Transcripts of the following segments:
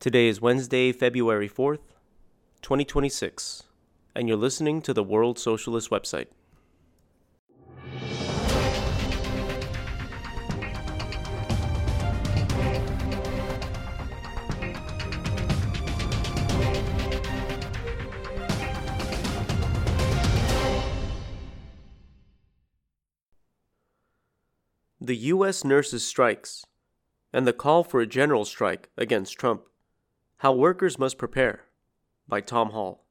Today is Wednesday, February 4th, 2026, and you're listening to the World Socialist website. The U.S. nurses' strikes and the call for a general strike against Trump. How Workers Must Prepare, by Tom Hall.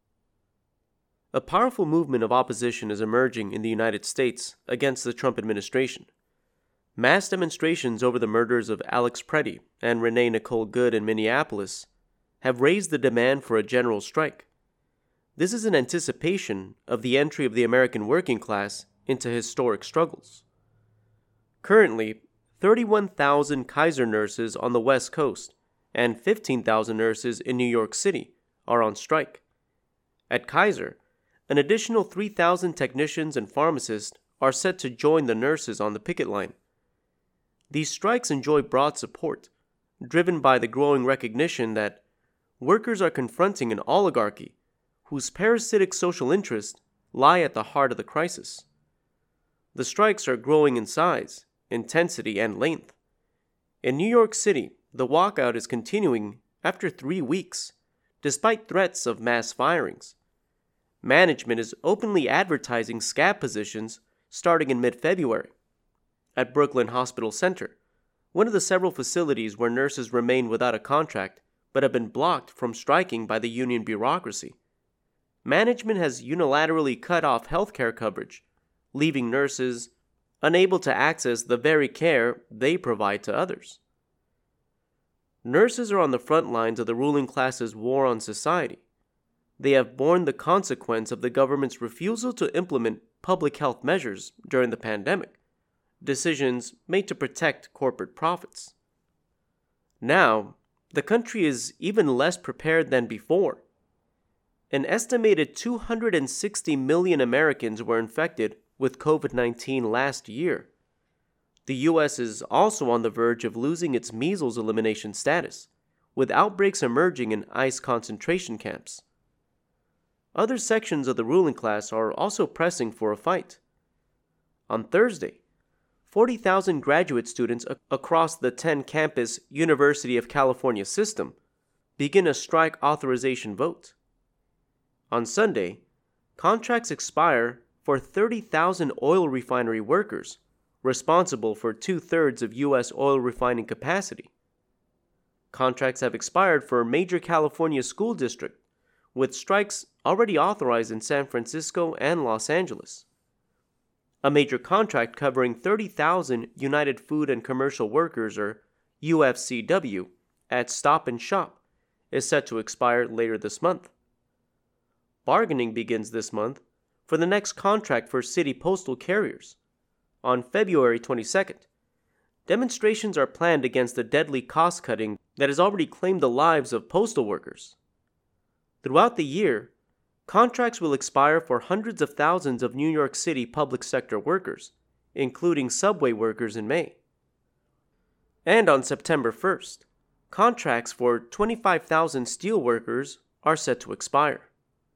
A powerful movement of opposition is emerging in the United States against the Trump administration. Mass demonstrations over the murders of Alex Preddy and Renee Nicole Good in Minneapolis have raised the demand for a general strike. This is in anticipation of the entry of the American working class into historic struggles. Currently, 31,000 Kaiser nurses on the West Coast and 15,000 nurses in New York City are on strike. At Kaiser, an additional 3,000 technicians and pharmacists are set to join the nurses on the picket line. These strikes enjoy broad support, driven by the growing recognition that workers are confronting an oligarchy whose parasitic social interests lie at the heart of the crisis. The strikes are growing in size, intensity, and length. In New York City, the walkout is continuing after 3 weeks, despite threats of mass firings. Management is openly advertising scab positions starting in mid-February. At Brooklyn Hospital Center, one of the several facilities where nurses remain without a contract but have been blocked from striking by the union bureaucracy, management has unilaterally cut off healthcare coverage, leaving nurses unable to access the very care they provide to others. Nurses are on the front lines of the ruling class's war on society. They have borne the consequence of the government's refusal to implement public health measures during the pandemic, decisions made to protect corporate profits. Now, the country is even less prepared than before. An estimated 260 million Americans were infected with COVID-19 last year. The U.S. is also on the verge of losing its measles elimination status, with outbreaks emerging in ICE concentration camps. Other sections of the ruling class are also pressing for a fight. On Thursday, 40,000 graduate students across the 10-campus University of California system begin a strike authorization vote. On Sunday, contracts expire for 30,000 oil refinery workers responsible for 2/3 of U.S. oil refining capacity. Contracts have expired for a major California school district, with strikes already authorized in San Francisco and Los Angeles. A major contract covering 30,000 United Food and Commercial Workers, or UFCW, at Stop and Shop is set to expire later this month. Bargaining begins this month for the next contract for city postal carriers. On February 22nd, demonstrations are planned against the deadly cost-cutting that has already claimed the lives of postal workers. Throughout the year, contracts will expire for hundreds of thousands of New York City public sector workers, including subway workers in May. And on September 1st, contracts for 25,000 steel workers are set to expire.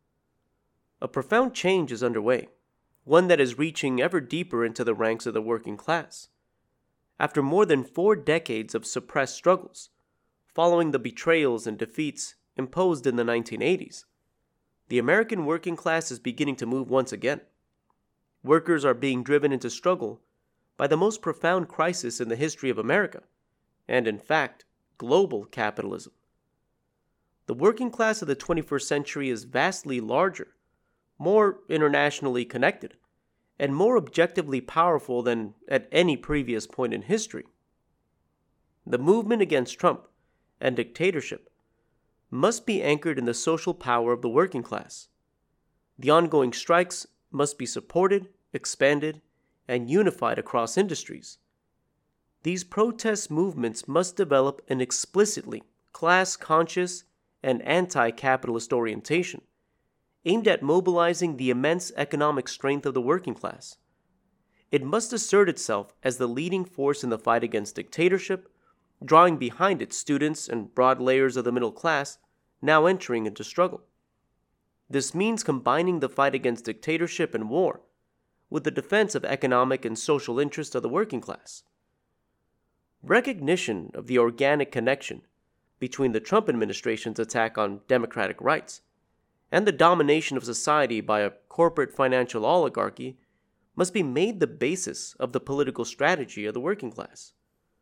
A profound change is underway, one that is reaching ever deeper into the ranks of the working class. After more than 4 decades of suppressed struggles, following the betrayals and defeats imposed in the 1980s, the American working class is beginning to move once again. Workers are being driven into struggle by the most profound crisis in the history of America, and in fact, global capitalism. The working class of the 21st century is vastly larger, more internationally connected, and more objectively powerful than at any previous point in history. The movement against Trump and dictatorship must be anchored in the social power of the working class. The ongoing strikes must be supported, expanded, and unified across industries. These protest movements must develop an explicitly class-conscious and anti-capitalist orientation, aimed at mobilizing the immense economic strength of the working class. It must assert itself as the leading force in the fight against dictatorship, drawing behind it students and broad layers of the middle class now entering into struggle. This means combining the fight against dictatorship and war with the defense of economic and social interests of the working class. Recognition of the organic connection between the Trump administration's attack on democratic rights and the domination of society by a corporate financial oligarchy must be made the basis of the political strategy of the working class.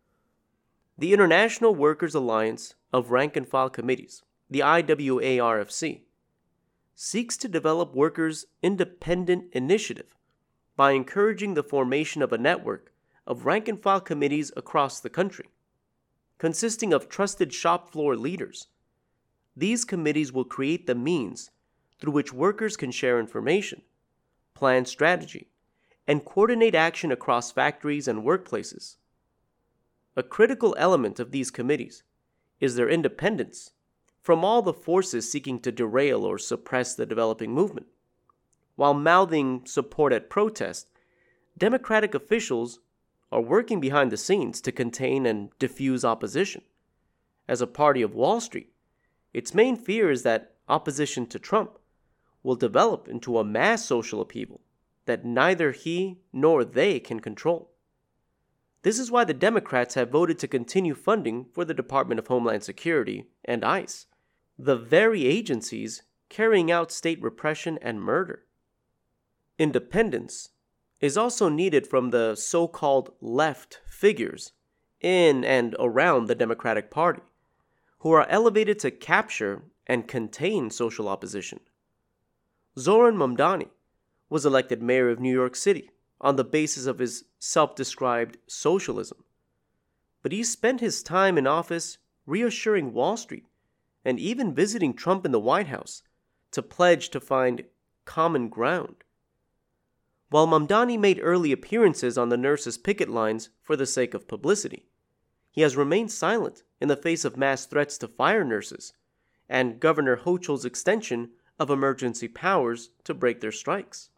The International Workers' Alliance of Rank-and-File Committees, the IWARFC, seeks to develop workers' independent initiative by encouraging the formation of a network of rank-and-file committees across the country, consisting of trusted shop floor leaders. These committees will create the means through which workers can share information, plan strategy, and coordinate action across factories and workplaces. A critical element of these committees is their independence from all the forces seeking to derail or suppress the developing movement. While mouthing support at protest, Democratic officials are working behind the scenes to contain and diffuse opposition. As a party of Wall Street, its main fear is that opposition to Trump will develop into a mass social upheaval that neither he nor they can control. This is why the Democrats have voted to continue funding for the Department of Homeland Security and ICE, the very agencies carrying out state repression and murder. Independence is also needed from the so-called left figures in and around the Democratic Party, who are elevated to capture and contain social opposition. Zohran Mamdani was elected mayor of New York City on the basis of his self-described socialism. But he spent his time in office reassuring Wall Street and even visiting Trump in the White House to pledge to find common ground. While Mamdani made early appearances on the nurses' picket lines for the sake of publicity, he has remained silent in the face of mass threats to fire nurses and Governor Hochul's extension of emergency powers to break their strikes.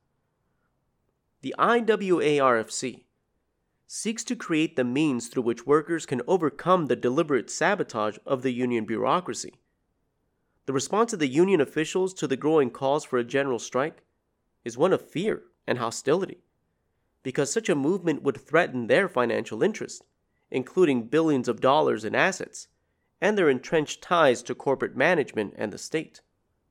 The IWARFC seeks to create the means through which workers can overcome the deliberate sabotage of the union bureaucracy. The response of the union officials to the growing calls for a general strike is one of fear and hostility, because such a movement would threaten their financial interests, including billions of dollars in assets, and their entrenched ties to corporate management and the state.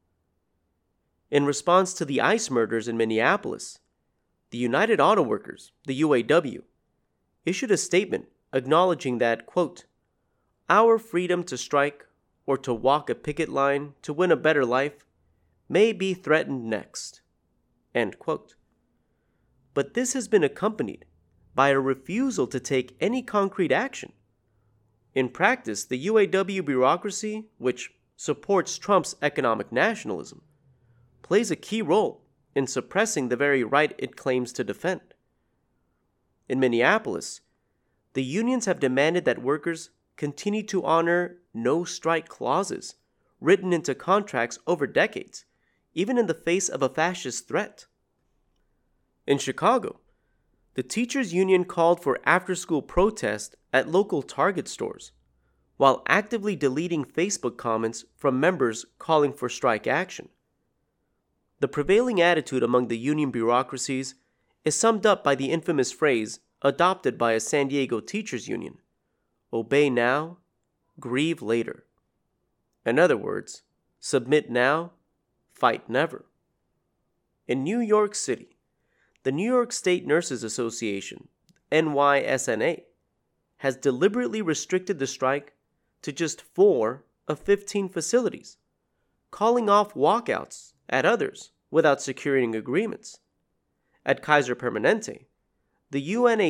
In response to the ICE murders in Minneapolis, the United Auto Workers, the UAW, issued a statement acknowledging that, quote, "Our freedom to strike or to walk a picket line to win a better life may be threatened next," end quote. But this has been accompanied by a refusal to take any concrete action. In practice, the UAW bureaucracy, which supports Trump's economic nationalism, plays a key role in suppressing the very right it claims to defend. In Minneapolis, the unions have demanded that workers continue to honor no-strike clauses written into contracts over decades, even in the face of a fascist threat. In Chicago, the teachers' union called for after-school protest at local Target stores, while actively deleting Facebook comments from members calling for strike action. The prevailing attitude among the union bureaucracies is summed up by the infamous phrase adopted by a San Diego teachers' union: "Obey now, grieve later." In other words, submit now, fight never. In New York City, the New York State Nurses Association, NYSNA, has deliberately restricted the strike to just 4 of 15 facilities, calling off walkouts at others without securing agreements. At Kaiser Permanente, the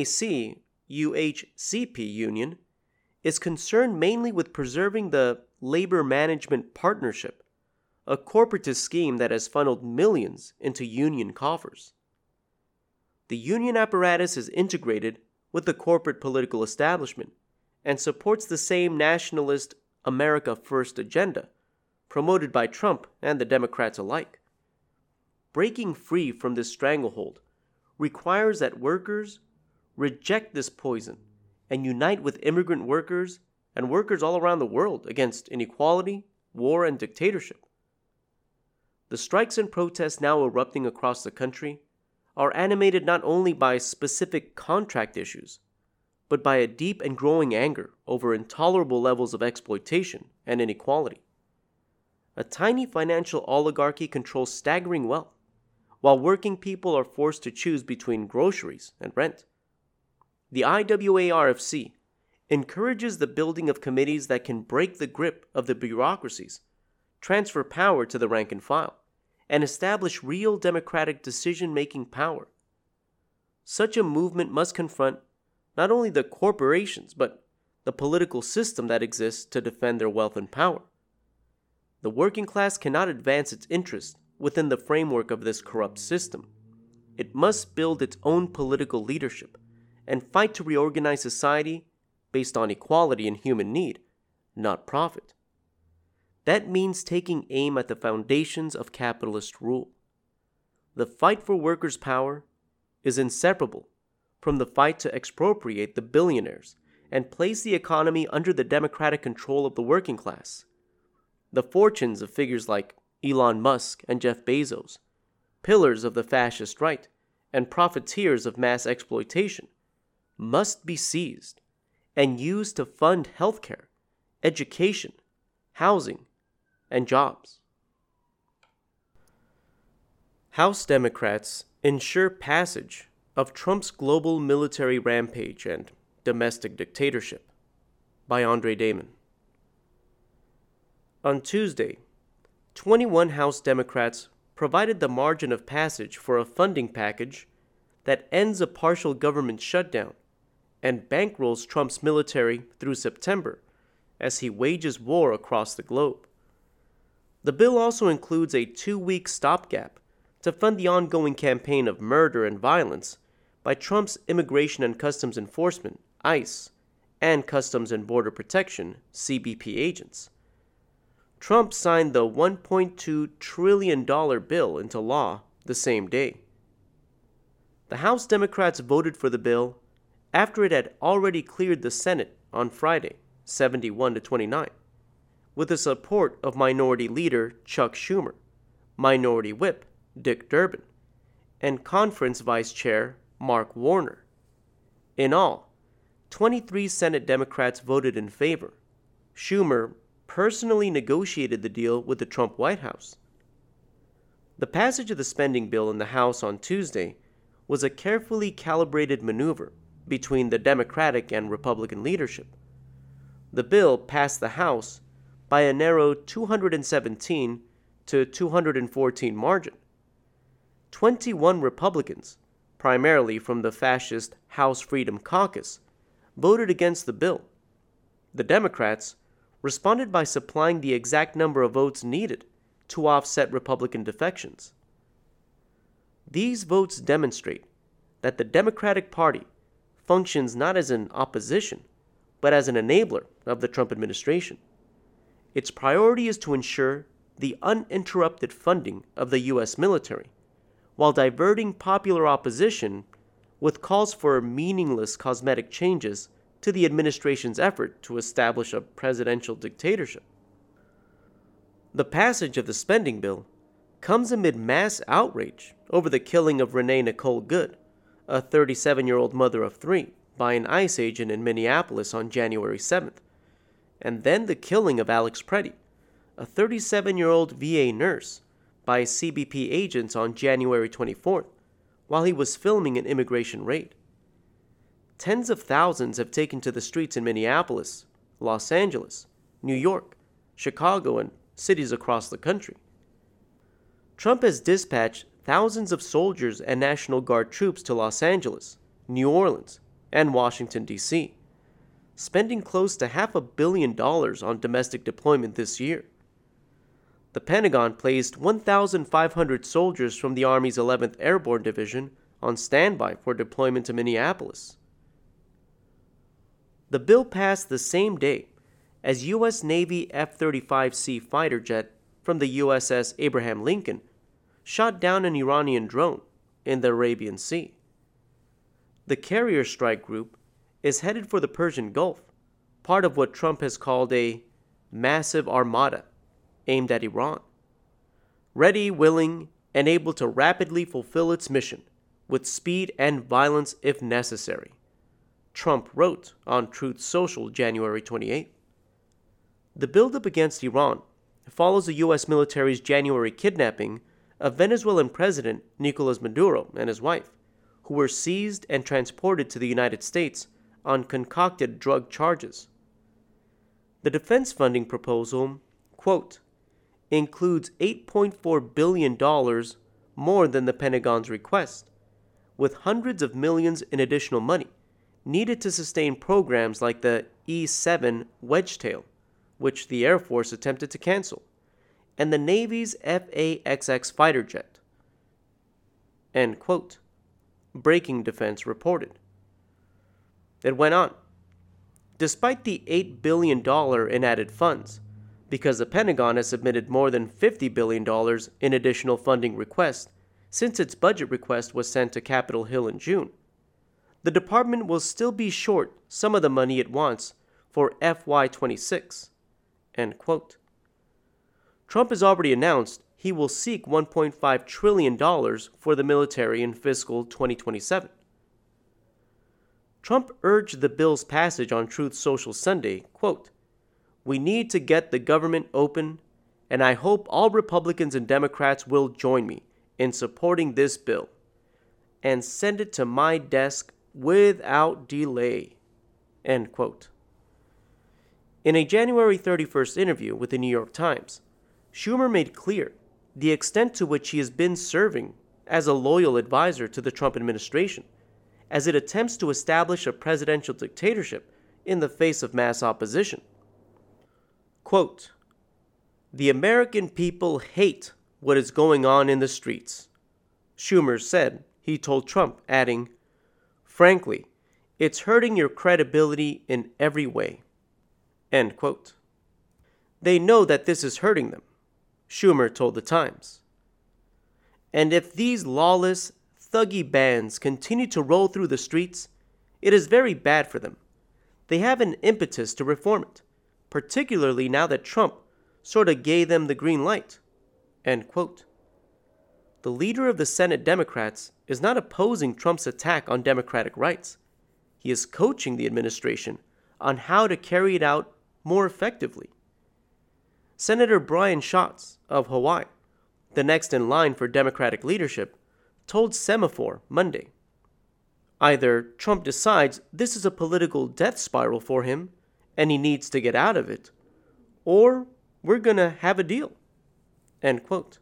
UNAC-UHCP union is concerned mainly with preserving the Labor Management Partnership, a corporatist scheme that has funneled millions into union coffers. The union apparatus is integrated with the corporate political establishment and supports the same nationalist America First agenda promoted by Trump and the Democrats alike. Breaking free from this stranglehold requires that workers reject this poison and unite with immigrant workers and workers all around the world against inequality, war, and dictatorship. The strikes and protests now erupting across the country are animated not only by specific contract issues, but by a deep and growing anger over intolerable levels of exploitation and inequality. A tiny financial oligarchy controls staggering wealth, while working people are forced to choose between groceries and rent. The IWARFC encourages the building of committees that can break the grip of the bureaucracies, transfer power to the rank and file, and establish real democratic decision-making power. Such a movement must confront not only the corporations, but the political system that exists to defend their wealth and power. The working class cannot advance its interests within the framework of this corrupt system. It must build its own political leadership and fight to reorganize society based on equality and human need, not profit. That means taking aim at the foundations of capitalist rule. The fight for workers' power is inseparable from the fight to expropriate the billionaires and place the economy under the democratic control of the working class. The fortunes of figures like Elon Musk and Jeff Bezos, pillars of the fascist right and profiteers of mass exploitation, must be seized and used to fund healthcare, education, housing, and jobs. House Democrats ensure passage of Trump's global military rampage and domestic dictatorship, by Andre Damon. On Tuesday, 21 House Democrats provided the margin of passage for a funding package that ends a partial government shutdown and bankrolls Trump's military through September as he wages war across the globe. The bill also includes a 2-week stopgap to fund the ongoing campaign of murder and violence by Trump's Immigration and Customs Enforcement, ICE, and Customs and Border Protection, CBP agents. Trump signed the $1.2 trillion bill into law the same day. The House Democrats voted for the bill after it had already cleared the Senate on Friday, 71-29, with the support of Minority Leader Chuck Schumer, Minority Whip Dick Durbin, and Conference Vice Chair Mark Warner. In all, 23 Senate Democrats voted in favor. Schumer personally negotiated the deal with the Trump White House. The passage of the spending bill in the House on Tuesday was a carefully calibrated maneuver between the Democratic and Republican leadership. The bill passed the House by a narrow 217 to 214 margin. 21 Republicans, primarily from the fascist House Freedom Caucus, voted against the bill. The Democrats responded by supplying the exact number of votes needed to offset Republican defections. These votes demonstrate that the Democratic Party functions not as an opposition, but as an enabler of the Trump administration. Its priority is to ensure the uninterrupted funding of the U.S. military, while diverting popular opposition with calls for meaningless cosmetic changes to the administration's effort to establish a presidential dictatorship. The passage of the spending bill comes amid mass outrage over the killing of Renee Nicole Good, a 37-year-old mother of 3, by an ICE agent in Minneapolis on January 7th, and then the killing of Alex Preddy, a 37-year-old VA nurse, by CBP agents on January 24th, while he was filming an immigration raid. Tens of thousands have taken to the streets in Minneapolis, Los Angeles, New York, Chicago, and cities across the country. Trump has dispatched thousands of soldiers and National Guard troops to Los Angeles, New Orleans, and Washington, D.C., spending close to $500 million on domestic deployment this year. The Pentagon placed 1,500 soldiers from the Army's 11th Airborne Division on standby for deployment to Minneapolis. The bill passed the same day as U.S. Navy F-35C fighter jet from the USS Abraham Lincoln shot down an Iranian drone in the Arabian Sea. The carrier strike group is headed for the Persian Gulf, part of what Trump has called a massive armada aimed at Iran, ready, willing, and able to rapidly fulfill its mission with speed and violence if necessary, Trump wrote on Truth Social January 28. The buildup against Iran follows the U.S. military's January kidnapping of Venezuelan President Nicolas Maduro and his wife, who were seized and transported to the United States on concocted drug charges. The defense funding proposal, quote, includes $8.4 billion more than the Pentagon's request, with hundreds of millions in additional money needed to sustain programs like the E-7 Wedgetail, which the Air Force attempted to cancel, and the Navy's F/A-XX fighter jet. End quote. Breaking Defense reported. It went on. Despite the $8 billion in added funds, because the Pentagon has submitted more than $50 billion in additional funding requests since its budget request was sent to Capitol Hill in June, the department will still be short some of the money it wants for FY26. End quote. Trump has already announced he will seek $1.5 trillion for the military in fiscal 2027. Trump urged the bill's passage on Truth Social Sunday, quote, "We need to get the government open, and I hope all Republicans and Democrats will join me in supporting this bill and send it to my desk without delay." End quote. In a January 31st interview with the New York Times, Schumer made clear the extent to which he has been serving as a loyal advisor to the Trump administration as it attempts to establish a presidential dictatorship in the face of mass opposition. Quote, "The American people hate what is going on in the streets," Schumer said. He told Trump, adding, "Frankly, it's hurting your credibility in every way." End quote. They know that this is hurting them, Schumer told the Times. And if these lawless, thuggy bands continue to roll through the streets, it is very bad for them. They have an impetus to reform it, particularly now that Trump sort of gave them the green light. End quote. The leader of the Senate Democrats is not opposing Trump's attack on democratic rights. He is coaching the administration on how to carry it out more effectively. Senator Brian Schatz of Hawaii, the next in line for Democratic leadership, told Semaphore Monday, "Either Trump decides this is a political death spiral for him and he needs to get out of it, or we're going to have a deal." End quote.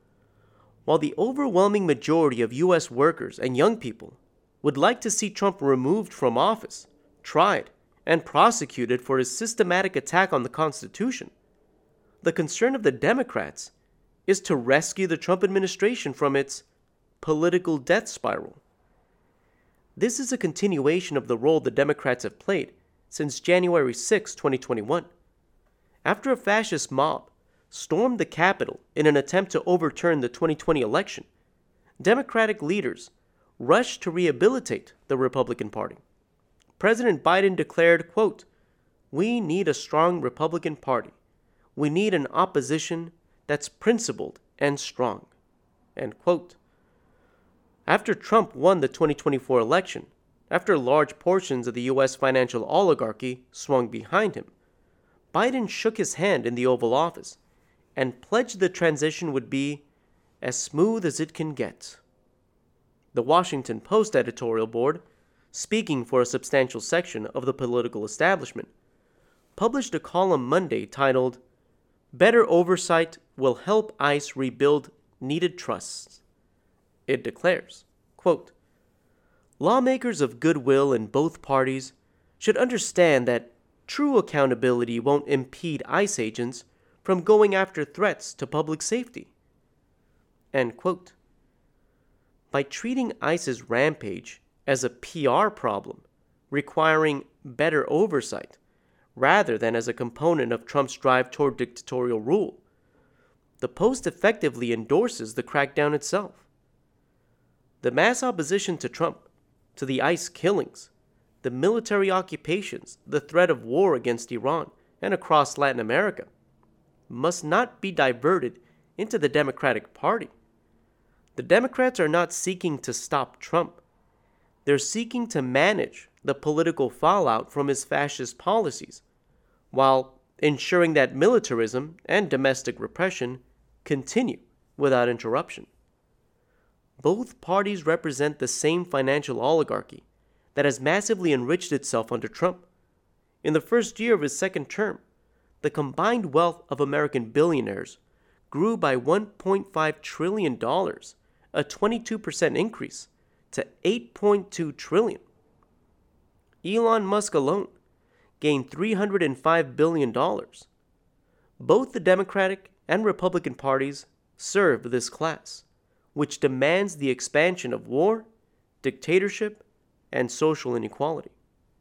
While the overwhelming majority of U.S. workers and young people would like to see Trump removed from office, tried, and prosecuted for his systematic attack on the Constitution, the concern of the Democrats is to rescue the Trump administration from its political death spiral. This is a continuation of the role the Democrats have played since January 6, 2021. After a fascist mob stormed the Capitol in an attempt to overturn the 2020 election, Democratic leaders rushed to rehabilitate the Republican Party. President Biden declared, quote, "We need a strong Republican Party. We need an opposition that's principled and strong." End quote. After Trump won the 2024 election, after large portions of the U.S. financial oligarchy swung behind him, Biden shook his hand in the Oval Office and pledged the transition would be as smooth as it can get. The Washington Post editorial board, speaking for a substantial section of the political establishment, published a column Monday titled, "Better Oversight Will Help ICE Rebuild Needed Trusts." It declares, quote, "Lawmakers of goodwill in both parties should understand that true accountability won't impede ICE agents from going after threats to public safety." End quote. By treating ICE's rampage as a PR problem, requiring better oversight, rather than as a component of Trump's drive toward dictatorial rule, the Post effectively endorses the crackdown itself. The mass opposition to Trump, to the ICE killings, the military occupations, the threat of war against Iran and across Latin America, must not be diverted into the Democratic Party. The Democrats are not seeking to stop Trump. They're seeking to manage the political fallout from his fascist policies, while ensuring that militarism and domestic repression continue without interruption. Both parties represent the same financial oligarchy that has massively enriched itself under Trump. In the first year of his second term, the combined wealth of American billionaires grew by $1.5 trillion, a 22% increase, to $8.2 trillion. Elon Musk alone gained $305 billion. Both the Democratic and Republican parties serve this class, which demands the expansion of war, dictatorship, and social inequality.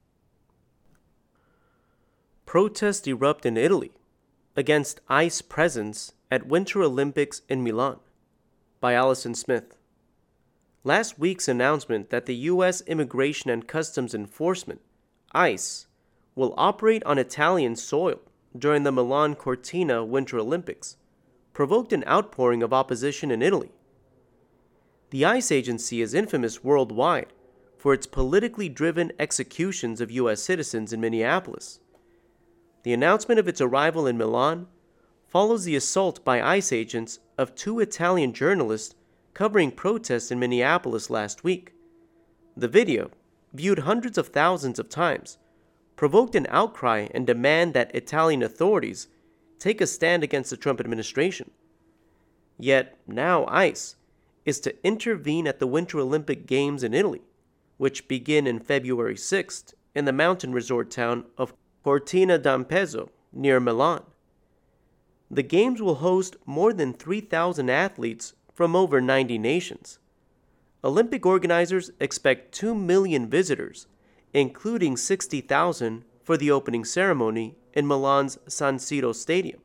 Protests erupt in Italy against ICE presence at Winter Olympics in Milan, by Allison Smith. Last week's announcement that the U.S. Immigration and Customs Enforcement, ICE, will operate on Italian soil during the Milan Cortina Winter Olympics provoked an outpouring of opposition in Italy. The ICE agency is infamous worldwide for its politically driven executions of U.S. citizens in Minneapolis. The announcement of its arrival in Milan follows the assault by ICE agents of 2 Italian journalists covering protests in Minneapolis last week. The video, viewed hundreds of thousands of times, provoked an outcry and demand that Italian authorities take a stand against the Trump administration. Yet now ICE is to intervene at the Winter Olympic Games in Italy, which begin in February 6th in the mountain resort town of Cortina d'Ampezzo near Milan. The Games will host more than 3,000 athletes from over 90 nations. Olympic organizers expect 2 million visitors, including 60,000 for the opening ceremony in Milan's San Siro Stadium.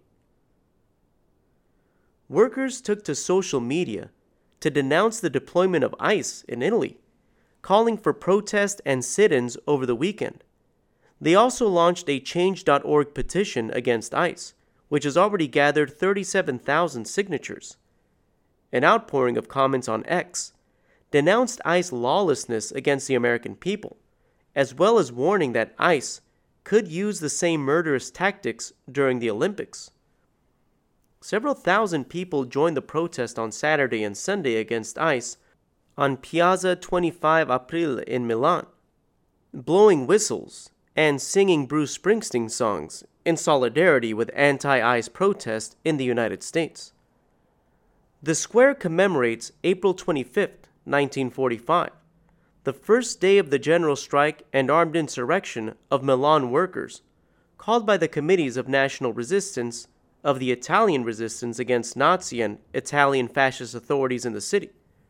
Workers took to social media to denounce the deployment of ICE in Italy, calling for protest and sit-ins over the weekend. They also launched a Change.org petition against ICE, which has already gathered 37,000 signatures. An outpouring of comments on X denounced ICE lawlessness against the American people, as well as warning that ICE could use the same murderous tactics during the Olympics. Several thousand people joined the protest on Saturday and Sunday against ICE on Piazza 25 Aprile in Milan, blowing whistles and singing Bruce Springsteen songs in solidarity with anti-ICE protests in the United States. The square commemorates April 25, 1945, the first day of the general strike and armed insurrection of Milan workers, called by the Committees of National Resistance of the Italian resistance against Nazi and Italian fascist authorities in the city.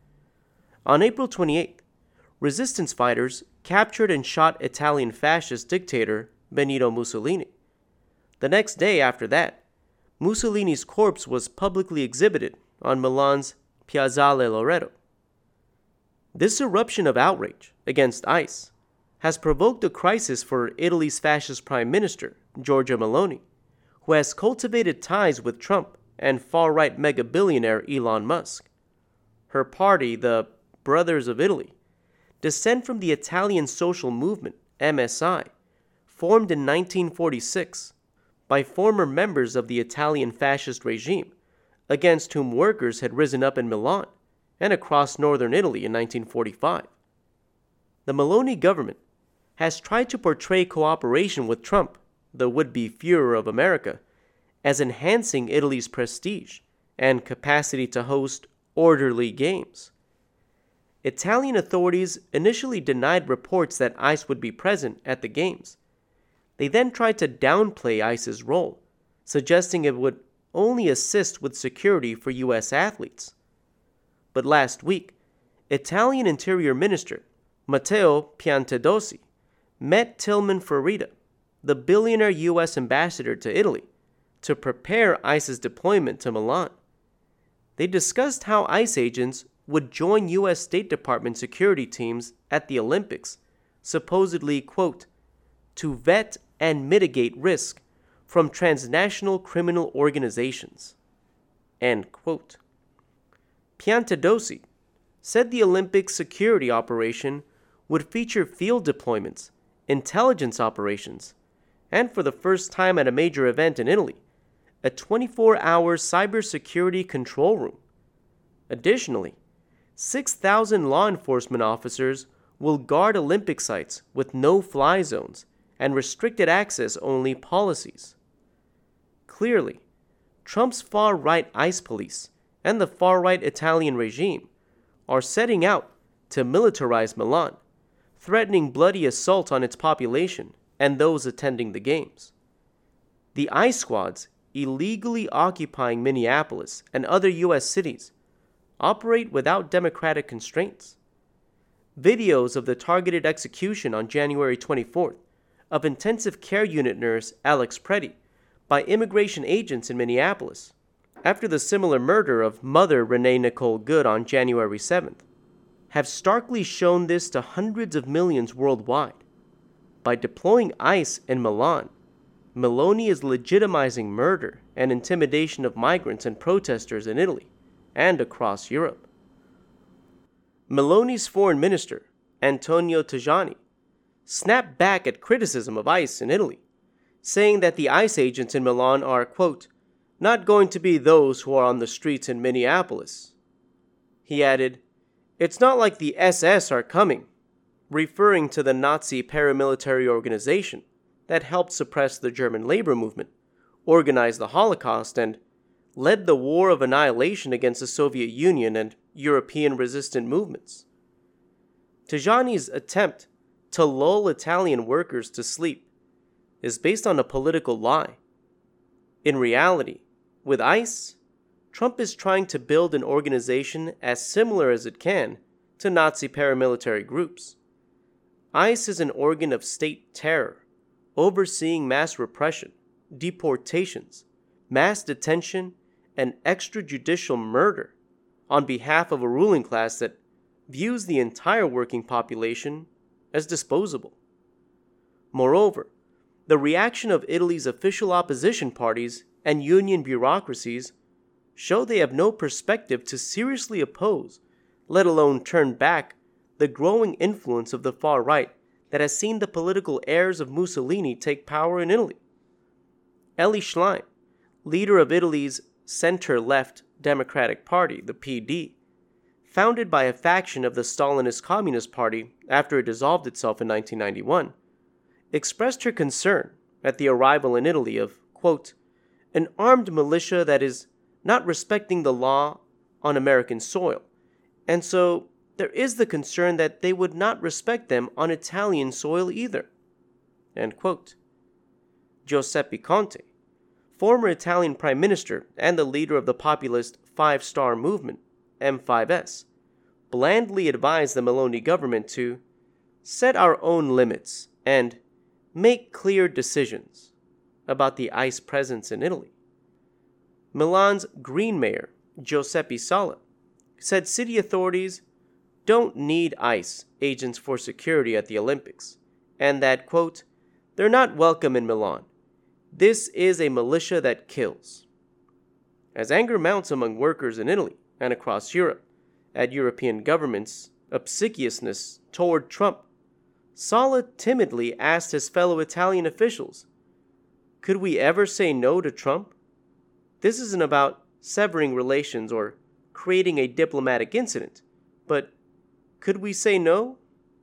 On April 28th, resistance fighters captured and shot Italian fascist dictator Benito Mussolini. The next day after that, Mussolini's corpse was publicly exhibited on Milan's Piazzale Loreto. This eruption of outrage against ICE has provoked a crisis for Italy's fascist prime minister, Giorgia Meloni, who has cultivated ties with Trump and far-right mega-billionaire Elon Musk. Her party, the Brothers of Italy, descend from the Italian social movement, MSI, formed in 1946 by former members of the Italian fascist regime, against whom workers had risen up in Milan and across northern Italy in 1945. The Meloni government has tried to portray cooperation with Trump, the would-be Führer of America, as enhancing Italy's prestige and capacity to host orderly games. Italian authorities initially denied reports that ICE would be present at the games. They then tried to downplay ICE's role, suggesting it would only assist with security for U.S. athletes. But last week, Italian Interior Minister Matteo Piantedosi met Tilman Fertitta, the billionaire U.S. ambassador to Italy, to prepare ICE's deployment to Milan. They discussed how ICE agents would join U.S. State Department security teams at the Olympics supposedly, quote, to vet and mitigate risk from transnational criminal organizations, end quote. Piantedosi said the Olympic security operation would feature field deployments, intelligence operations, and for the first time at a major event in Italy, a 24-hour cybersecurity control room. Additionally, 6,000 law enforcement officers will guard Olympic sites with no-fly zones and restricted access only policies. Clearly, Trump's far-right ICE police and the far-right Italian regime are setting out to militarize Milan, threatening bloody assault on its population and those attending the games. The ICE squads illegally occupying Minneapolis and other U.S. cities operate without democratic constraints. Videos of the targeted execution on January 24th of intensive care unit nurse Alex Preddy by immigration agents in Minneapolis after the similar murder of Mother Renee Nicole Good on January 7th have starkly shown this to hundreds of millions worldwide. By deploying ICE in Milan, Meloni is legitimizing murder and intimidation of migrants and protesters in Italy and across Europe. Meloni's foreign minister, Antonio Tajani, snapped back at criticism of ICE in Italy, saying that the ICE agents in Milan are, quote, not going to be those who are on the streets in Minneapolis. He added, it's not like the SS are coming, referring to the Nazi paramilitary organization that helped suppress the German labor movement, organized the Holocaust, and led the war of annihilation against the Soviet Union and European resistant movements. Tajani's attempt to lull Italian workers to sleep is based on a political lie. In reality, with ICE, Trump is trying to build an organization as similar as it can to Nazi paramilitary groups. ICE is an organ of state terror, overseeing mass repression, deportations, mass detention, and extrajudicial murder on behalf of a ruling class that views the entire working population as disposable. Moreover, the reaction of Italy's official opposition parties and union bureaucracies show they have no perspective to seriously oppose, let alone turn back, the growing influence of the far right that has seen the political heirs of Mussolini take power in Italy. Elly Schlein, leader of Italy's center-left Democratic Party, the PD, founded by a faction of the Stalinist Communist Party after it dissolved itself in 1991, expressed her concern at the arrival in Italy of, quote, an armed militia that is not respecting the law on American soil, and so there is the concern that they would not respect them on Italian soil either, end quote. Giuseppe Conte, former Italian Prime Minister and the leader of the populist Five Star Movement, M5S, blandly advised the Meloni government to set our own limits and make clear decisions about the ICE presence in Italy. Milan's Green Mayor, Giuseppe Sala, said city authorities don't need ICE agents for security at the Olympics, and that, quote, they're not welcome in Milan. This is a militia that kills. As anger mounts among workers in Italy and across Europe at European governments' obsequiousness toward Trump, Sala timidly asked his fellow Italian officials, could we ever say no to Trump? This isn't about severing relations or creating a diplomatic incident, but could we say no?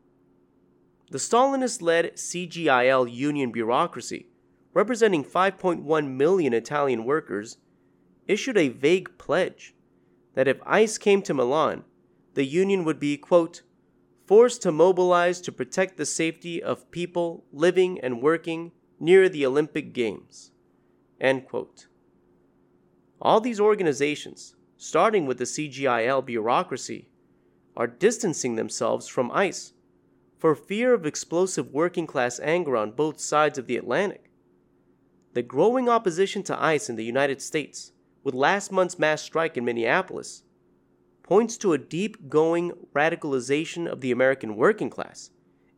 The Stalinist-led CGIL union bureaucracy, representing 5.1 million Italian workers, issued a vague pledge that if ICE came to Milan, the union would be, quote, forced to mobilize to protect the safety of people living and working near the Olympic Games, end quote. All these organizations, starting with the CGIL bureaucracy, are distancing themselves from ICE for fear of explosive working-class anger on both sides of the Atlantic. The growing opposition to ICE in the United States, with last month's mass strike in Minneapolis, points to a deep-going radicalization of the American working class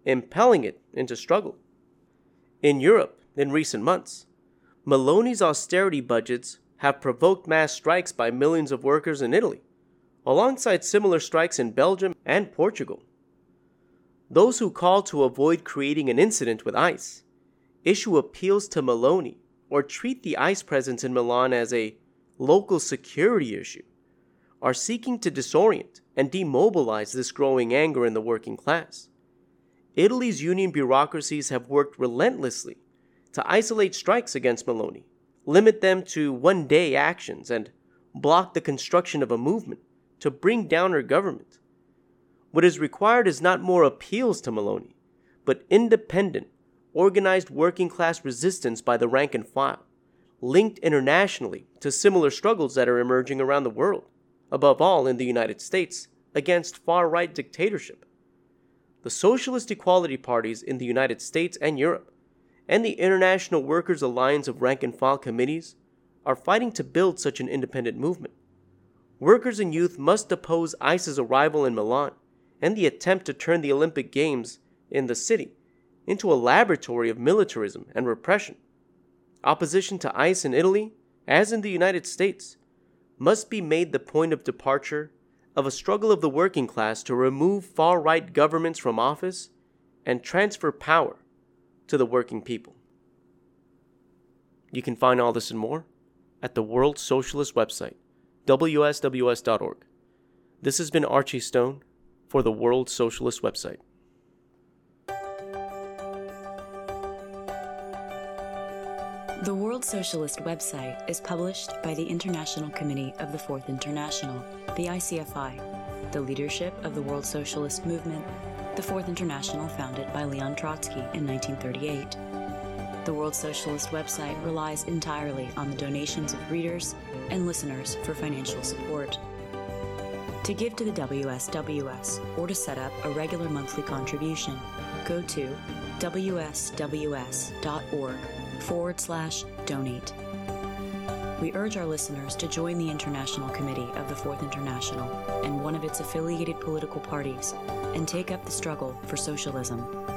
impelling it into struggle. In Europe, in recent months, Meloni's austerity budgets have provoked mass strikes by millions of workers in Italy, alongside similar strikes in Belgium and Portugal. Those who call to avoid creating an incident with ICE, issue appeals to Meloni, or treat the ICE presence in Milan as a local security issue, are seeking to disorient and demobilize this growing anger in the working class. Italy's union bureaucracies have worked relentlessly to isolate strikes against Meloni, limit them to one-day actions, and block the construction of a movement to bring down her government. What is required is not more appeals to Meloni, but independent, organized working-class resistance by the rank and file, linked internationally to similar struggles that are emerging around the world, above all in the United States, against far-right dictatorship. The Socialist Equality Parties in the United States and Europe, and the International Workers' Alliance of rank-and-file committees, are fighting to build such an independent movement. Workers and youth must oppose ICE's arrival in Milan and the attempt to turn the Olympic Games in the city into a laboratory of militarism and repression. Opposition to ICE in Italy, as in the United States, must be made the point of departure of a struggle of the working class to remove far-right governments from office and transfer power to the working people. You can find all this and more at the World Socialist website, wsws.org. This has been Archie Stone for the World Socialist website. The World Socialist website is published by the International Committee of the Fourth International, the ICFI, the leadership of the World Socialist movement, the Fourth International founded by Leon Trotsky in 1938. The World Socialist website relies entirely on the donations of readers and listeners for financial support. To give to the WSWS or to set up a regular monthly contribution, go to wsws.org/donate. We urge our listeners to join the International Committee of the Fourth International and one of its affiliated political parties and take up the struggle for socialism.